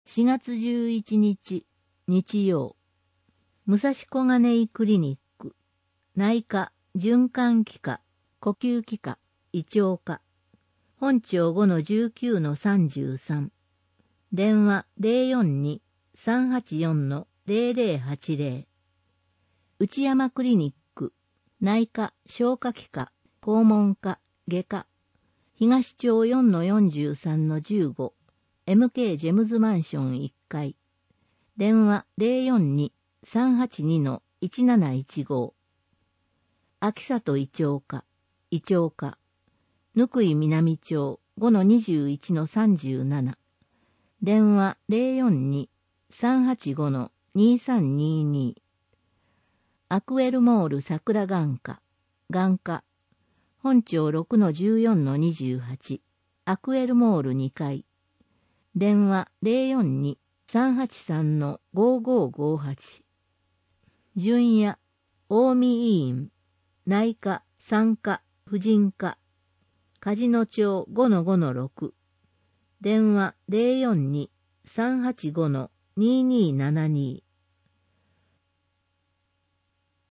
4月11日、日曜。武蔵小金井クリニック、内科、循環器科、呼吸器科、胃腸科。本庁 5-19-33。電話 042-384-0080。内山クリニック、内科、消化器科、肛門科、外科。東町 4-43-15。MK ジェムズマンション1階。電話 042-382-1715。秋里胃腸科、胃腸科。ぬくい南町 5-21-37。電話 042-385-2322。アクエルモール桜眼科、眼科。本庁 6-14-28。アクエルモール2階。電話 042-383-5558。順夜、近江医院、内科、産科、婦人科。梶野町 5-5-6。電話 042-385-2272。